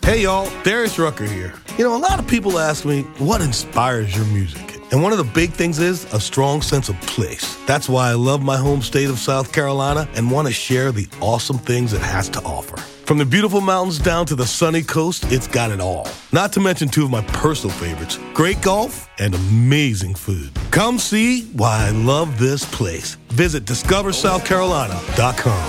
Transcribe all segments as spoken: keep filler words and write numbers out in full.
Hey y'all, Darius Rucker here. You know, a lot of people ask me, what inspires your music? And one of the big things is a strong sense of place. That's why I love my home state of South Carolina and want to share the awesome things it has to offer. From the beautiful mountains down to the sunny coast, it's got it all. Not to mention two of my personal favorites, great golf and amazing food. Come see why I love this place. Visit discover south carolina dot com.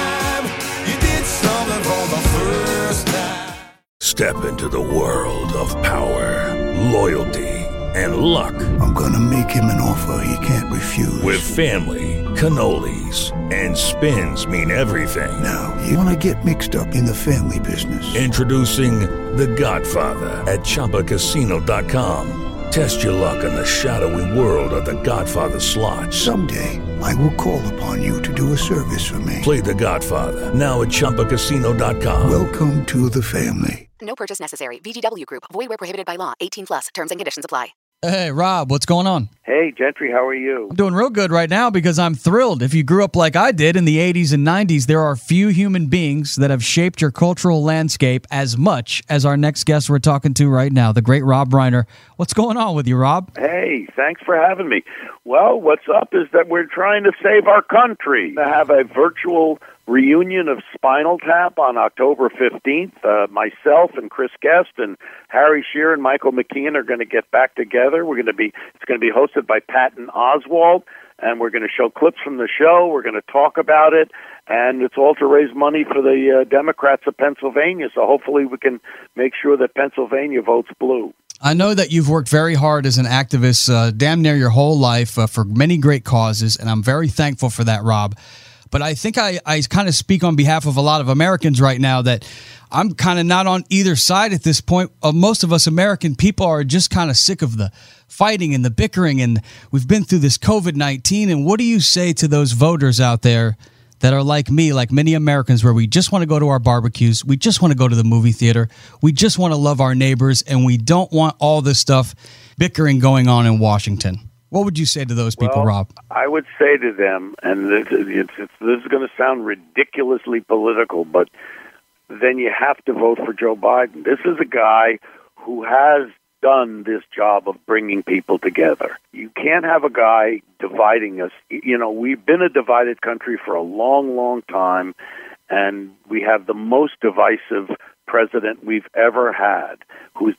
Step into the world of power, loyalty, and luck. I'm gonna make him an offer he can't refuse. With family, cannolis, and spins mean everything. Now, you wanna get mixed up in the family business. Introducing The Godfather at Chumba Casino dot com. Test your luck in the shadowy world of The Godfather slot. Someday, I will call upon you to do a service for me. Play The Godfather, now at Chumba Casino dot com. Welcome to the family. No purchase necessary. V G W Group. Void where prohibited by law. eighteen plus. Terms and conditions apply. Hey, Rob, what's going on? Hey, Gentry, how are you? I'm doing real good right now because I'm thrilled. If you grew up like I did in the eighties and nineties, there are few human beings that have shaped your cultural landscape as much as our next guest we're talking to right now, the great Rob Reiner. What's going on with you, Rob? Hey, thanks for having me. Well, what's up is that we're trying to save our country. To have a virtual reunion of Spinal Tap on October fifteenth. Uh, myself and Chris Guest and Harry Shearer and Michael McKean are going to get back together. We're going to be it's going to be hosted by Patton Oswalt, and we're going to show clips from the show. We're going to talk about it, and it's all to raise money for the uh, Democrats of Pennsylvania. So hopefully we can make sure that Pennsylvania votes blue. I know that you've worked very hard as an activist, uh, damn near your whole life, uh, for many great causes, and I'm very thankful for that, Rob. But I think I, I kind of speak on behalf of a lot of Americans right now that I'm kind of not on either side at this point. Uh, most of us American people are just kind of sick of the fighting and the bickering, and we've been through this covid nineteen. And what do you say to those voters out there that are like me, like many Americans, where we just want to go to our barbecues, we just want to go to the movie theater, we just want to love our neighbors, and we don't want all this stuff bickering going on in Washington? What would you say to those people, well, Rob? I would say to them, and this, it's, it's, this is going to sound ridiculously political, but then you have to vote for Joe Biden. This is a guy who has done this job of bringing people together. You can't have a guy dividing us. You know, we've been a divided country for a long, long time, and we have the most divisive president we've ever had, who's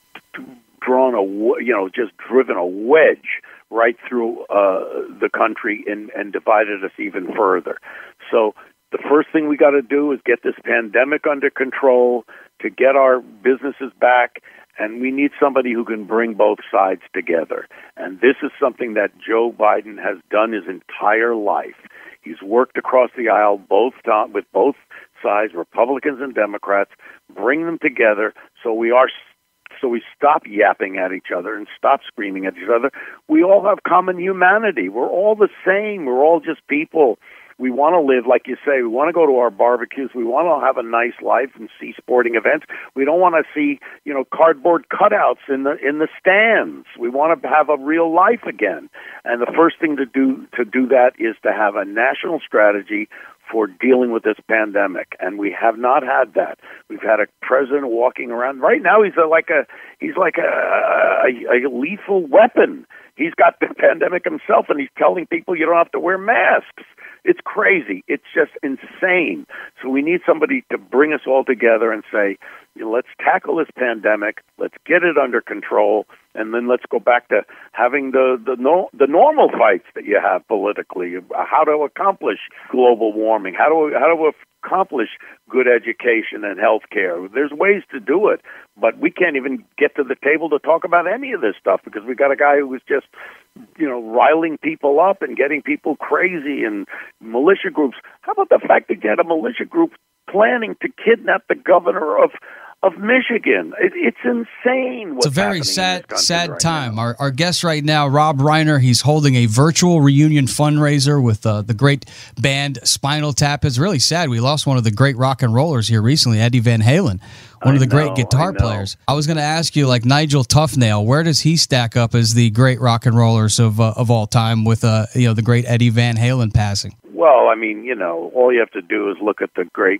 drawn a, you know, just driven a wedge right through uh, the country and, and divided us even further. So the first thing we got to do is get this pandemic under control, to get our businesses back, and we need somebody who can bring both sides together. And this is something that Joe Biden has done his entire life. He's worked across the aisle both time, with both sides, Republicans and Democrats, bring them together so we are So we stop yapping at each other and stop screaming at each other. We all have common humanity. We're all the same. We're all just people. We want to live, like you say, we want to go to our barbecues. We want to have a nice life and see sporting events. We don't want to see, you know, cardboard cutouts in the in the stands. We want to have a real life again. And the first thing to do to do that is to have a national strategy for dealing with this pandemic, and we have not had that. We've had a president walking around. Right now, he's a, like a he's like a, a, a lethal weapon. He's got the pandemic himself, and he's telling people you don't have to wear masks. It's crazy. It's just insane. So we need somebody to bring us all together and say, let's tackle this pandemic, let's get it under control, and then let's go back to having the the, no, the normal fights that you have politically, how to accomplish global warming, how to how to accomplish good education and health care. There's ways to do it, but we can't even get to the table to talk about any of this stuff because we got a guy who was just, you know, riling people up and getting people crazy and militia groups. How about the fact that you had a militia group planning to kidnap the governor of of Michigan? It, it's insane. What's it's a very sad, sad right time. Now. Our, our guest right now, Rob Reiner, he's holding a virtual reunion fundraiser with uh, the great band Spinal Tap. It's really sad. We lost one of the great rock and rollers here recently, Eddie Van Halen, one I of the know, great guitar I players. I was going to ask you, like Nigel Tufnell, where does he stack up as the great rock and rollers of uh, of all time with uh, you know the great Eddie Van Halen passing? Well, I mean, you know, all you have to do is look at the great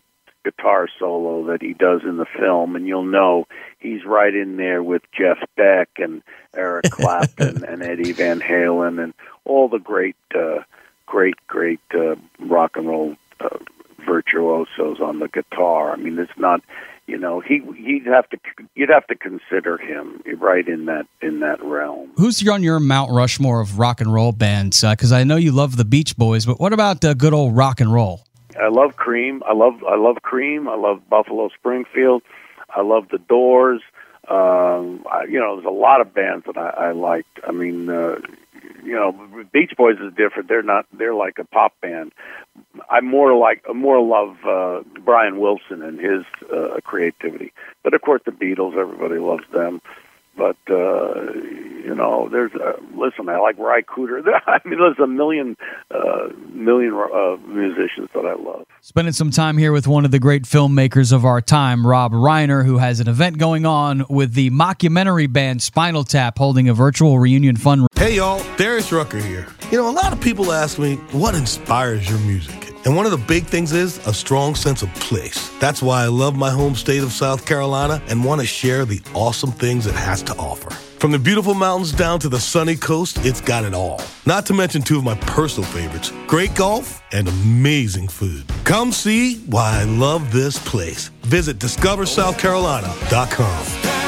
guitar solo that he does in the film, and you'll know he's right in there with Jeff Beck and Eric Clapton and Eddie Van Halen and all the great, uh, great, great uh, rock and roll uh, virtuosos on the guitar. I mean, it's not, you know, he he'd have to you'd have to consider him right in that in that realm. Who's on your Mount Rushmore of rock and roll bands? Because uh, I know you love the Beach Boys, but what about uh, good old rock and roll? I love Cream. I love I love Cream. I love Buffalo Springfield. I love the Doors. Um, I, you know, there's a lot of bands that I, I liked. I mean, uh, you know, Beach Boys is different. They're not. They're like a pop band. I more like I more love uh, Brian Wilson and his uh, creativity. But of course, the Beatles. Everybody loves them. But uh, you know, there's uh, listen. I like Ry Cooder. I mean, there's a million, uh, million uh, musicians that I love. Spending some time here with one of the great filmmakers of our time, Rob Reiner, who has an event going on with the mockumentary band Spinal Tap, holding a virtual reunion fund. Hey y'all, Darius Rucker here. You know, a lot of people ask me, what inspires your music? And one of the big things is a strong sense of place. That's why I love my home state of South Carolina and want to share the awesome things it has to offer. From the beautiful mountains down to the sunny coast, it's got it all. Not to mention two of my personal favorites, great golf and amazing food. Come see why I love this place. Visit discover south carolina dot com.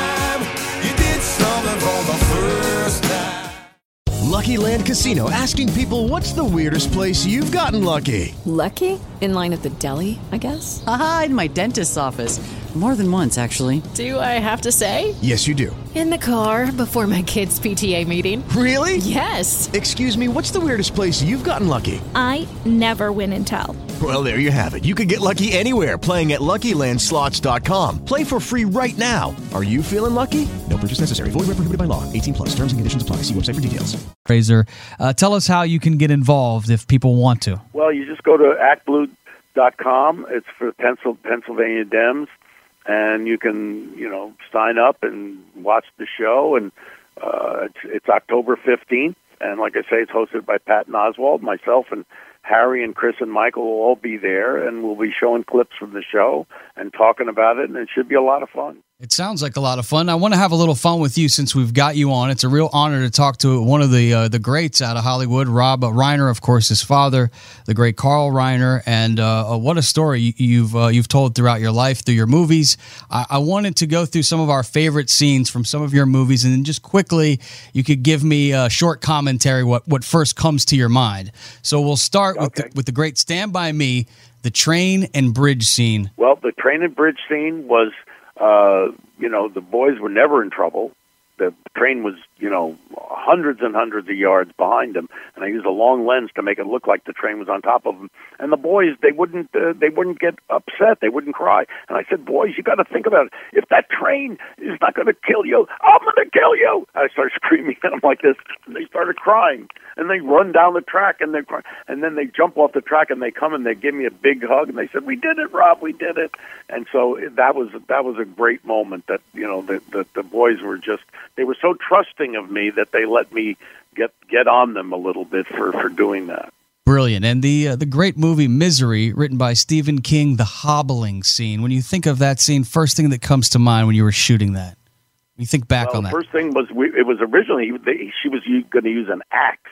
Lucky Land Casino, asking people, what's the weirdest place you've gotten lucky? Lucky? In line at the deli, I guess? Aha, in my dentist's office. More than once, actually. Do I have to say? Yes, you do. In the car before my kids' P T A meeting. Really? Yes. Excuse me, what's the weirdest place you've gotten lucky? I never win and tell. Well, there you have it. You can get lucky anywhere, playing at lucky land slots dot com. Play for free right now. Are you feeling lucky? No purchase necessary. Void where prohibited by law. eighteen plus. Terms and conditions apply. See website for details. Fraser, uh, tell us how you can get involved if people want to. Well, you just go to act blue dot com. It's for Pencil, Pennsylvania Dems. And you can, you know, sign up and watch the show. And uh, it's, it's October fifteenth. And like I say, it's hosted by Patton Oswalt, myself, and Harry and Chris and Michael will all be there. And we'll be showing clips from the show and talking about it. And it should be a lot of fun. It sounds like a lot of fun. I want to have a little fun with you since we've got you on. It's a real honor to talk to one of the uh, the greats out of Hollywood, Rob Reiner, of course, his father, the great Carl Reiner, and uh, what a story you've uh, you've told throughout your life, through your movies. I-, I wanted to go through some of our favorite scenes from some of your movies, and then just quickly, you could give me a short commentary what what first comes to your mind. So we'll start okay. with the, with the great Stand By Me, the train and bridge scene. Well, the train and bridge scene was. Uh, you know, the boys were never in trouble. The train was, you know, hundreds and hundreds of yards behind them, and I used a long lens to make it look like the train was on top of them. And the boys, they wouldn't, uh, they wouldn't get upset. They wouldn't cry. And I said, boys, you got to think about it. If that train is not going to kill you, I'm going to kill you. And I started screaming at them like this, and they started crying. And they run down the track, and they cry. And then they jump off the track, and they come and they give me a big hug, and they said, "We did it, Rob. We did it." And so that was that was a great moment. That you know, the the, the boys were just they were so trusting of me that they let me get get on them a little bit for, for doing that. Brilliant. And the uh, the great movie Misery, written by Stephen King, the hobbling scene. When you think of that scene, first thing that comes to mind when you were shooting that? When you think back well, on that. The first thing was we, it was originally they, she was going to use an axe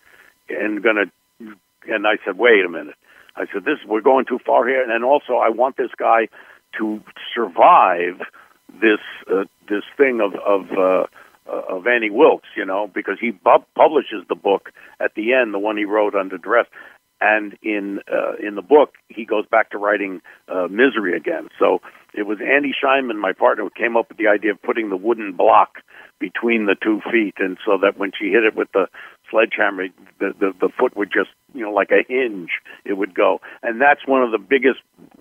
and going to, and I said, wait a minute. I said, this we're going too far here, and then also I want this guy to survive this uh, this thing of of. Uh, Uh, of Annie Wilkes, you know, because he bu- publishes the book at the end, the one he wrote under duress, and in uh, in the book he goes back to writing uh, Misery again. So it was Andy Scheinman, my partner, who came up with the idea of putting the wooden block between the two feet, and so that when she hit it with the sledgehammer, the, the the foot would just, you know, like a hinge, it would go. And that's one of the biggest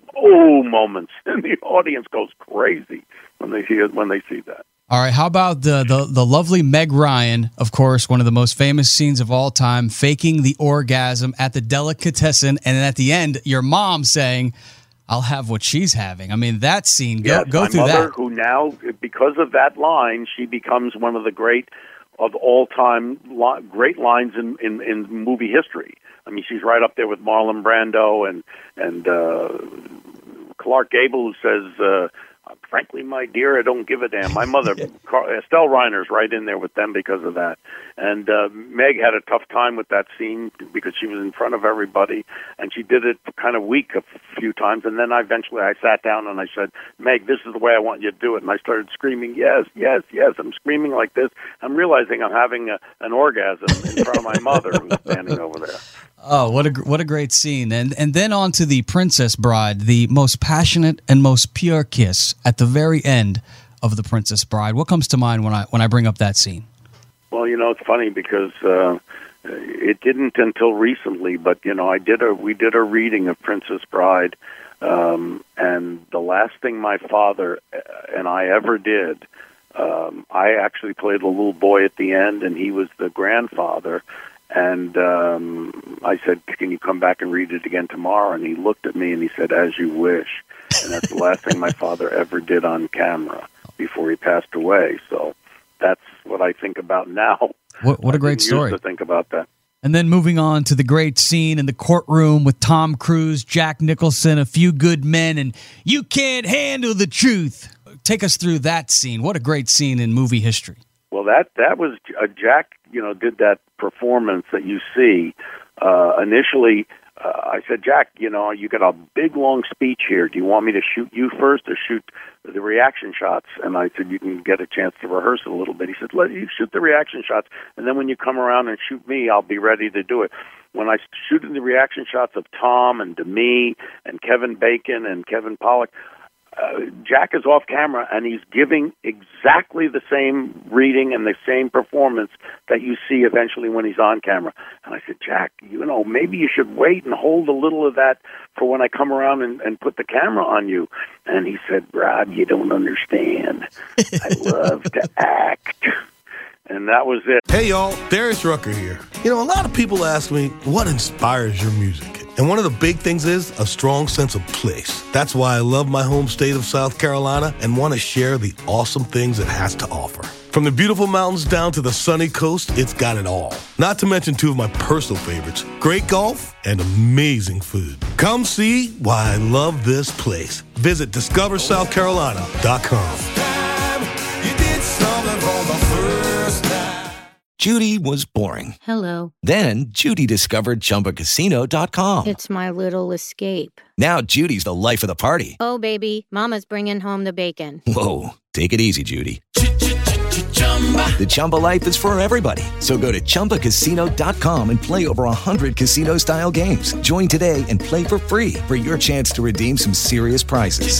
oh moments, and the audience goes crazy when they see it, when they see that. All right, how about the, the the lovely Meg Ryan, of course, one of the most famous scenes of all time, faking the orgasm at the delicatessen, and then at the end, your mom saying, "I'll have what she's having." I mean, that scene, go, yes, go my through mother, that. Who now, because of that line, she becomes one of the great of all-time li- great lines in, in, in movie history. I mean, she's right up there with Marlon Brando and, and uh, Clark Gable, who says, uh, frankly, my dear, I don't give a damn. My mother, Car- Estelle Reiner's right in there with them because of that. And uh, Meg had a tough time with that scene because she was in front of everybody, and she did it kind of weak a few times. And then I eventually I sat down and I said, Meg, this is the way I want you to do it. And I started screaming, yes, yes, yes. I'm screaming like this. I'm realizing I'm having a, an orgasm in front of my mother who's standing over there. Oh, what a what a great scene. And and then on to the Princess Bride, the most passionate and most pure kiss at the very end of The Princess Bride. What comes to mind when I when I bring up that scene? Well, you know, it's funny because uh, it didn't until recently, but you know, I did a we did a reading of Princess Bride, um, and the last thing my father and I ever did, um, I actually played a little boy at the end, and he was the grandfather. And um, I said, can you come back and read it again tomorrow? And he looked at me and he said, as you wish. And that's the last thing my father ever did on camera before he passed away. So that's what I think about now. What, what a great story. I used to think about that. And then moving on to the great scene in the courtroom with Tom Cruise, Jack Nicholson, a few good men, and you can't handle the truth. Take us through that scene. What a great scene in movie history. Well, that that was uh, Jack. You know, did that performance that you see. Uh, initially, uh, I said, Jack, you know, you got a big long speech here. Do you want me to shoot you first or shoot the reaction shots? And I said, you can get a chance to rehearse it a little bit. He said, let you shoot the reaction shots, and then when you come around and shoot me, I'll be ready to do it. When I shooted the reaction shots of Tom and Demi and Kevin Bacon and Kevin Pollak, Uh, Jack is off camera, and he's giving exactly the same reading and the same performance that you see eventually when he's on camera. And I said, Jack, you know, maybe you should wait and hold a little of that for when I come around and, and put the camera on you. And he said, Rob, you don't understand. I love to act. And that was it. Hey, y'all, Darius Rucker here. You know, a lot of people ask me, what inspires your music? And one of the big things is a strong sense of place. That's why I love my home state of South Carolina and want to share the awesome things it has to offer. From the beautiful mountains down to the sunny coast, it's got it all. Not to mention two of my personal favorites, great golf and amazing food. Come see why I love this place. Visit discover south carolina dot com. Judy was boring. Hello. Then Judy discovered Chumba Casino dot com. It's my little escape. Now Judy's the life of the party. Oh, baby, mama's bringing home the bacon. Whoa, take it easy, Judy. The Chumba life is for everybody. So go to chumba casino dot com and play over one hundred casino-style games. Join today and play for free for your chance to redeem some serious prizes.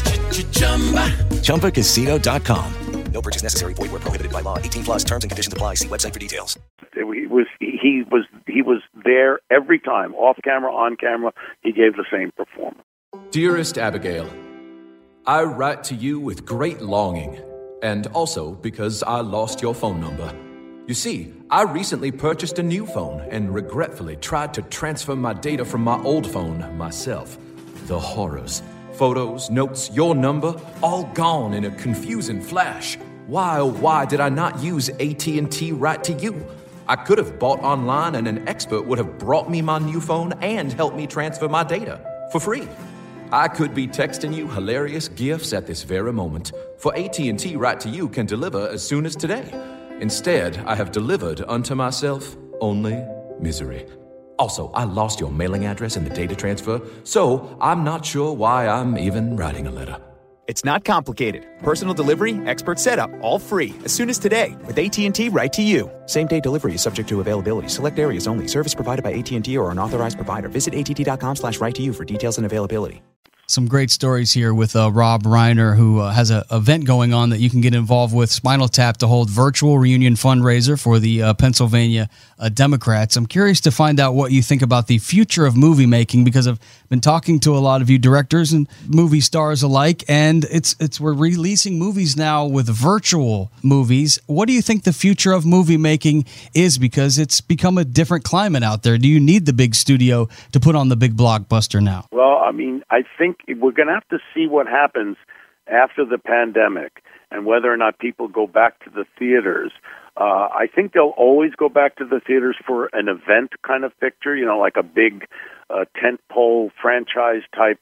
chumba casino dot com. No purchase necessary. Void where prohibited by law. eighteen plus terms and conditions apply. See website for details. He was he was he was there every time, off camera, on camera. He gave the same performance. Dearest Abigail, I write to you with great longing, and also because I lost your phone number. You see, I recently purchased a new phone and regretfully tried to transfer my data from my old phone myself. The horrors. Photos, notes, your number, all gone in a confusing flash. Why, oh why did I not use A T and T Right to You? I could have bought online and an expert would have brought me my new phone and helped me transfer my data for free. I could be texting you hilarious gifts at this very moment, for A T and T Right to You can deliver as soon as today. Instead, I have delivered unto myself only misery. Also, I lost your mailing address in the data transfer, so I'm not sure why I'm even writing a letter. It's not complicated. Personal delivery, expert setup, all free. As soon as today with A T and T Right to You. Same-day delivery is subject to availability. Select areas only. Service provided by A T and T or an authorized provider. Visit A T T dot com slash right to you for details and availability. Some great stories here with uh, Rob Reiner, who uh, has an event going on that you can get involved with, Spinal Tap, to hold virtual reunion fundraiser for the uh, Pennsylvania uh, Democrats. I'm curious to find out what you think about the future of movie making, because I've been talking to a lot of you directors and movie stars alike, and it's it's we're releasing movies now with virtual movies. What do you think the future of movie making is? Because it's become a different climate out there. Do you need the big studio to put on the big blockbuster now? Well, I mean, I think we're going to have to see what happens after the pandemic and whether or not people go back to the theaters. Uh, I think they'll always go back to the theaters for an event kind of picture, you know, like a big uh, tentpole franchise type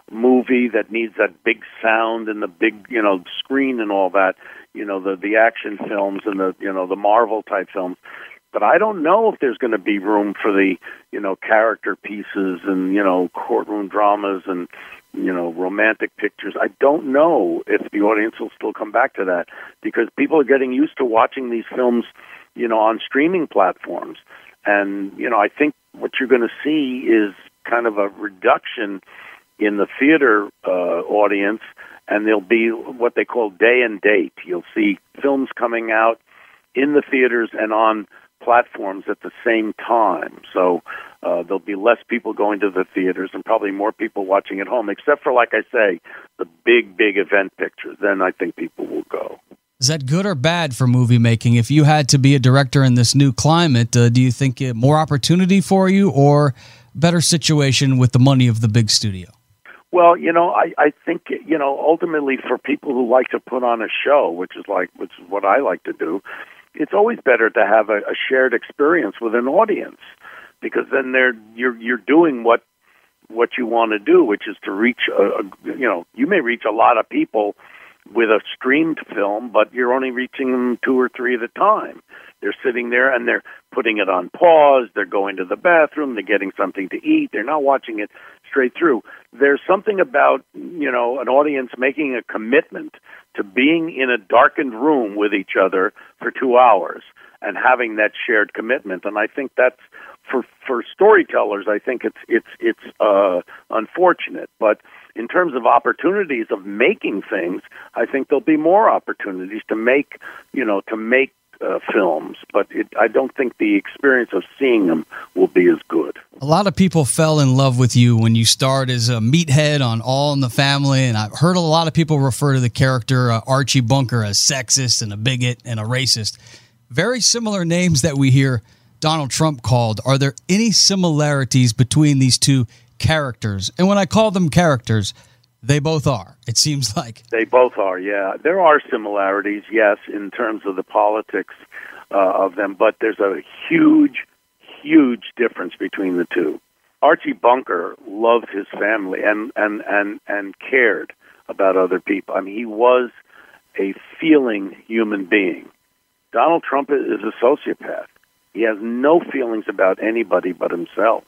movie that needs that big sound and the big, you know, screen and all that, you know, the the action films and the, you know, the Marvel type films. But I don't know if there's going to be room for the, you know, character pieces and, you know, courtroom dramas and, you know, romantic pictures. I don't know if the audience will still come back to that, because people are getting used to watching these films, you know, on streaming platforms. And, you know, I think what you're going to see is kind of a reduction in the theater uh, audience, and there'll be what they call day and date. You'll see films coming out in the theaters and on platforms at the same time. So uh, there'll be less people going to the theaters and probably more people watching at home, except for, like I say, the big, big event pictures. Then I think people will go. Is that good or bad for movie making? If you had to be a director in this new climate, uh, do you think it more opportunity for you or better situation with the money of the big studio? Well, you know, I, I think, you know, ultimately for people who like to put on a show, which is like, which is what I like to do, it's always better to have a, a shared experience with an audience, because then they're you're you're doing what what you want to do, which is to reach a, a you know, you may reach a lot of people with a streamed film, but you're only reaching them two or three at a time. They're sitting there and they're putting it on pause. They're going to the bathroom. They're getting something to eat. They're not watching it straight through. There's something about, you know, an audience making a commitment to being in a darkened room with each other for two hours and having that shared commitment. And I think that's, for for storytellers, I think it's it's it's uh, unfortunate. But in terms of opportunities of making things, I think there'll be more opportunities to make, you know, to make uh, films. But it, I don't think the experience of seeing them will be as good. A lot of people fell in love with you when you starred as a meathead on All in the Family, and I've heard a lot of people refer to the character uh, Archie Bunker as sexist and a bigot and a racist. Very similar names that we hear Donald Trump called. Are there any similarities between these two characters? And when I call them characters, they both are, it seems like. They both are, yeah. There are similarities, yes, in terms of the politics uh, of them, but there's a huge, huge difference between the two. Archie Bunker loved his family and, and, and, and cared about other people. I mean, he was a feeling human being. Donald Trump is a sociopath. He has no feelings about anybody but himself.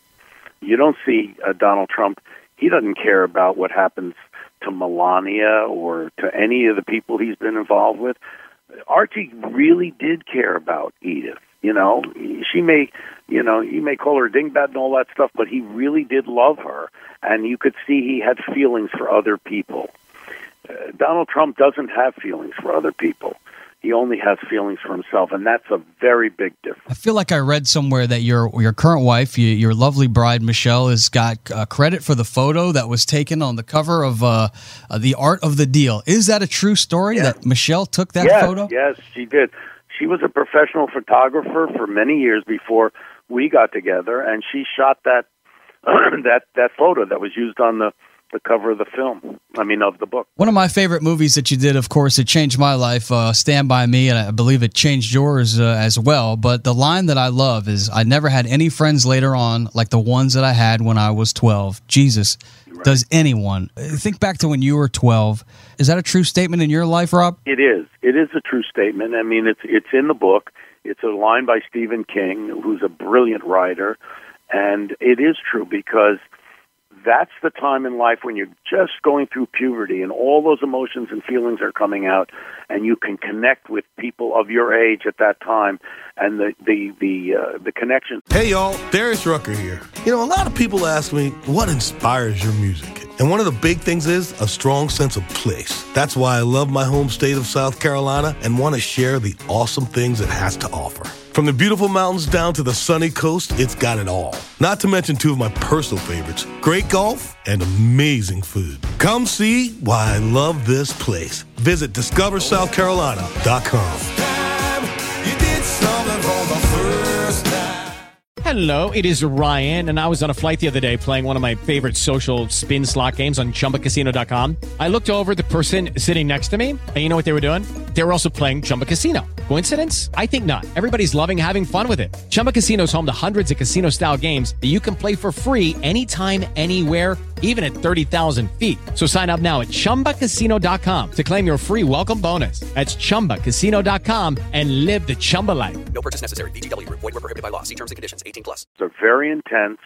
You don't see uh, Donald Trump. He doesn't care about what happens to Melania or to any of the people he's been involved with. Archie really did care about Edith. You know, she may, you know, you may call her a dingbat and all that stuff, but he really did love her, and you could see he had feelings for other people. Uh, Donald Trump doesn't have feelings for other people. He only has feelings for himself, and that's a very big difference. I feel like I read somewhere that your your current wife, your, your lovely bride, Michelle, has got uh, credit for the photo that was taken on the cover of uh, uh, The Art of the Deal. Is that a true story, yes. that Michelle took that yes, photo? Yes, she did. She was a professional photographer for many years before we got together, and she shot that that that photo that was used on the the cover of the film, I mean, of the book. One of my favorite movies that you did, of course, it changed my life, uh, Stand By Me, and I believe it changed yours uh, as well. But the line that I love is, I never had any friends later on like the ones that I had when I was twelve. Jesus, right. Does anyone? Think back to when you were twelve. Is that a true statement in your life, Rob? It is. It is a true statement. I mean, it's it's in the book. It's a line by Stephen King, who's a brilliant writer. And it is true, because that's the time in life when you're just going through puberty and all those emotions and feelings are coming out, and you can connect with people of your age at that time, and the the the uh, the connection. Hey y'all, Darius Rucker here. You know, a lot of people ask me, what inspires your music? And one of the big things is a strong sense of place. That's why I love my home state of South Carolina and want to share the awesome things it has to offer. From the beautiful mountains down to the sunny coast, it's got it all. Not to mention two of my personal favorites, great golf and amazing food. Come see why I love this place. Visit discover south carolina dot com. Hello, it is Ryan, and I was on a flight the other day playing one of my favorite social spin slot games on Chumba Casino dot com. I looked over at the person sitting next to me, and you know what they were doing? They were also playing Chumba Casino. Coincidence? I think not. Everybody's loving having fun with it. Chumba Casino is home to hundreds of casino-style games that you can play for free anytime, anywhere, even at thirty thousand feet. So sign up now at Chumba Casino dot com to claim your free welcome bonus. That's Chumba Casino dot com and live the Chumba life. No purchase necessary. V G W. Void where prohibited by law. See terms and conditions. eighteen plus. They're very intense,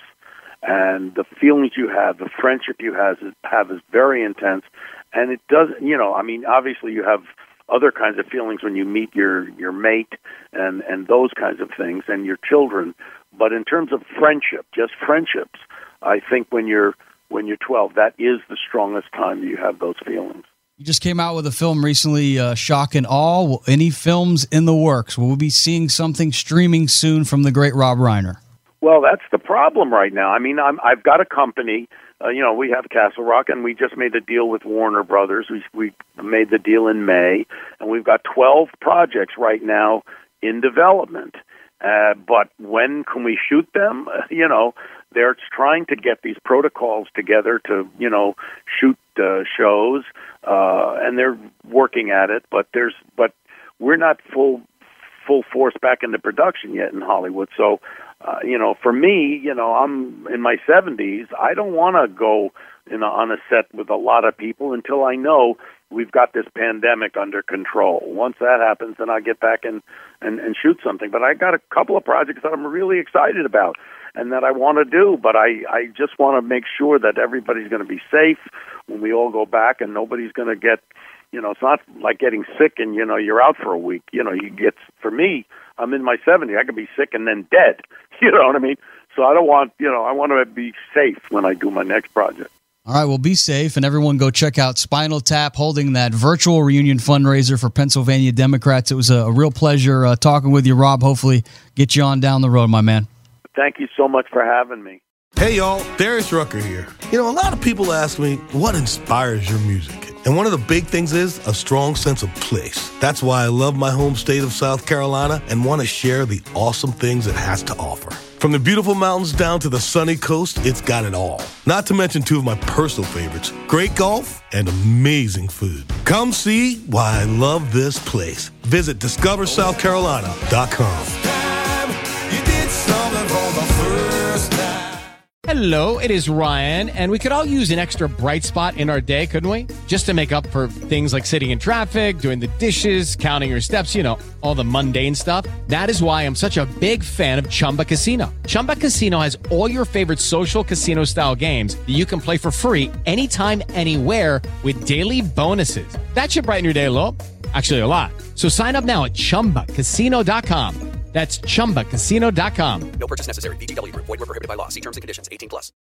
and the feelings you have, the friendship you have is, have is very intense. And it doesn't, you know, I mean, obviously you have other kinds of feelings when you meet your, your mate and, and those kinds of things and your children. But in terms of friendship, just friendships, I think when you're when you're twelve, that is the strongest time that you have those feelings. You just came out with a film recently, uh, Shock and Awe. Will any films in the works? Will we be seeing something streaming soon from the great Rob Reiner? Well, that's the problem right now. I mean, I'm, I've got a company. Uh, you know, we have Castle Rock, and we just made a deal with Warner Brothers. We, we made the deal in May, and we've got twelve projects right now in development. Uh, but when can we shoot them? Uh, you know, they're trying to get these protocols together to, you know, shoot uh, shows, uh, and they're working at it. But there's, but we're not full full force back into production yet in Hollywood. So, uh, you know, for me, you know, I'm in my seventies. I don't want to go in a, on a set with a lot of people until I know we've got this pandemic under control. Once that happens, then I get back and, and, and shoot something. But I got a couple of projects that I'm really excited about and that I want to do. But I, I just want to make sure that everybody's going to be safe when we all go back and nobody's going to get, you know, it's not like getting sick and, you know, you're out for a week. You know, you get, for me, I'm in my seventies. I could be sick and then dead. You know what I mean? So I don't want, you know, I want to be safe when I do my next project. All right, well, be safe, and everyone go check out Spinal Tap holding that virtual reunion fundraiser for Pennsylvania Democrats. It was a, a real pleasure uh, talking with you, Rob. Hopefully get you on down the road, my man. Thank you so much for having me. Hey, y'all, Darius Rucker here. You know, a lot of people ask me, what inspires your music? And one of the big things is a strong sense of place. That's why I love my home state of South Carolina and want to share the awesome things it has to offer. From the beautiful mountains down to the sunny coast, it's got it all. Not to mention two of my personal favorites, great golf and amazing food. Come see why I love this place. Visit discover south carolina dot com. Hello, it is Ryan, and we could all use an extra bright spot in our day, couldn't we? Just to make up for things like sitting in traffic, doing the dishes, counting your steps, you know, all the mundane stuff. That is why I'm such a big fan of Chumba Casino. Chumba Casino has all your favorite social casino-style games that you can play for free anytime, anywhere with daily bonuses. That should brighten your day a little. Actually, a lot. So sign up now at Chumba Casino dot com. That's Chumba Casino dot com. No purchase necessary. V G W. Void where prohibited by law. See terms and conditions. eighteen plus.